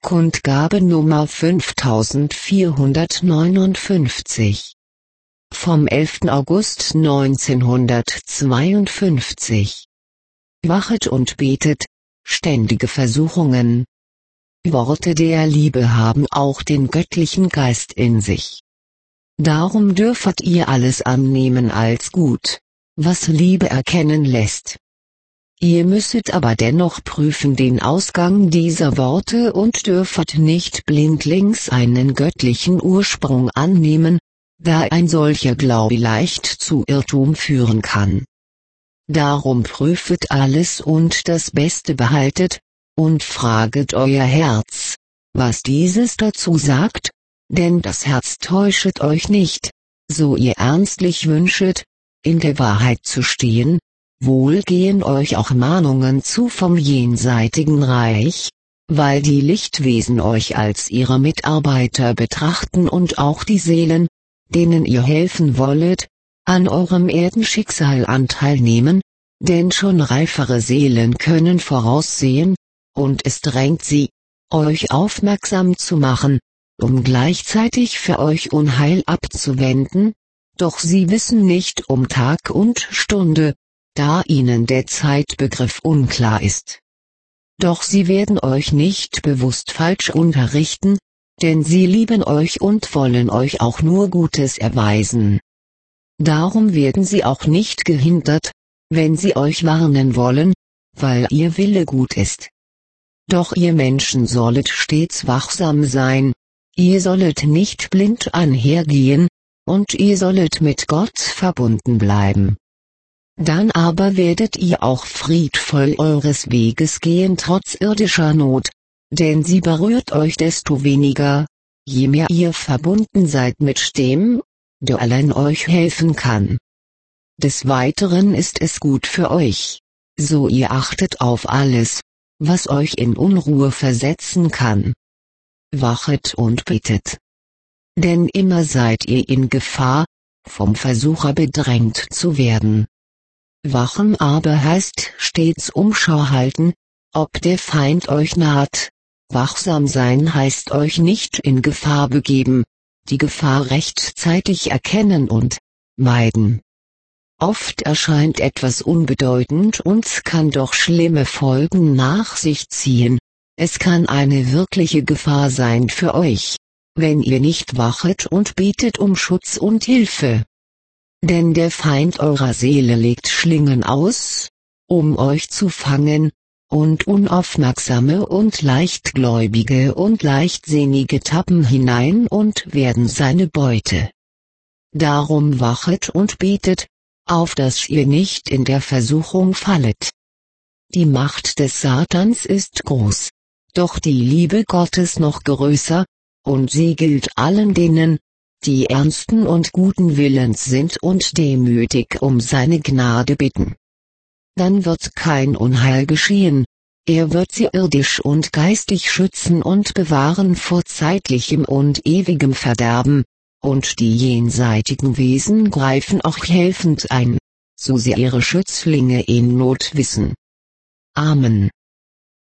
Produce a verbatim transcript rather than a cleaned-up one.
Kundgabe Nummer fünftausendvierhundertneunundfünfzig. Vom elften August neunzehnhundertzweiundfünfzig. Wachet und betet, ständige Versuchungen. Worte der Liebe haben auch den göttlichen Geist in sich. Darum dürfet ihr alles annehmen als gut, was Liebe erkennen lässt. Ihr müsset aber dennoch prüfen den Ausgang dieser Worte und dürfet nicht blindlings einen göttlichen Ursprung annehmen, da ein solcher Glaube leicht zu Irrtum führen kann. Darum prüfet alles und das Beste behaltet, und fraget euer Herz, was dieses dazu sagt, denn das Herz täuschet euch nicht, so ihr ernstlich wünschet, in der Wahrheit zu stehen. Wohl gehen euch auch Mahnungen zu vom jenseitigen Reich, weil die Lichtwesen euch als ihre Mitarbeiter betrachten und auch die Seelen, denen ihr helfen wollet, an eurem Erdenschicksal Anteil nehmen, denn schon reifere Seelen können voraussehen, und es drängt sie, euch aufmerksam zu machen, um gleichzeitig für euch Unheil abzuwenden, doch sie wissen nicht um Tag und Stunde, da ihnen der Zeitbegriff unklar ist. Doch sie werden euch nicht bewusst falsch unterrichten, denn sie lieben euch und wollen euch auch nur Gutes erweisen. Darum werden sie auch nicht gehindert, wenn sie euch warnen wollen, weil ihr Wille gut ist. Doch ihr Menschen sollet stets wachsam sein, ihr sollet nicht blind anhergehen, und ihr sollet mit Gott verbunden bleiben. Dann aber werdet ihr auch friedvoll eures Weges gehen trotz irdischer Not, denn sie berührt euch desto weniger, je mehr ihr verbunden seid mit dem, der allein euch helfen kann. Des Weiteren ist es gut für euch, so ihr achtet auf alles, was euch in Unruhe versetzen kann. Wachet und betet. Denn immer seid ihr in Gefahr, vom Versucher bedrängt zu werden. Wachen aber heißt stets Umschau halten, ob der Feind euch naht. Wachsam sein heißt euch nicht in Gefahr begeben, die Gefahr rechtzeitig erkennen und meiden. Oft erscheint etwas unbedeutend und kann doch schlimme Folgen nach sich ziehen. Es kann eine wirkliche Gefahr sein für euch, wenn ihr nicht wachet und betet um Schutz und Hilfe. Denn der Feind eurer Seele legt Schlingen aus, um euch zu fangen, und unaufmerksame und leichtgläubige und leichtsinnige tappen hinein und werden seine Beute. Darum wachet und betet, auf dass ihr nicht in der Versuchung fallet. Die Macht des Satans ist groß, doch die Liebe Gottes noch größer, und sie gilt allen denen, die ernsten und guten Willens sind und demütig um seine Gnade bitten. Dann wird kein Unheil geschehen, er wird sie irdisch und geistig schützen und bewahren vor zeitlichem und ewigem Verderben, und die jenseitigen Wesen greifen auch helfend ein, so sie ihre Schützlinge in Not wissen. Amen.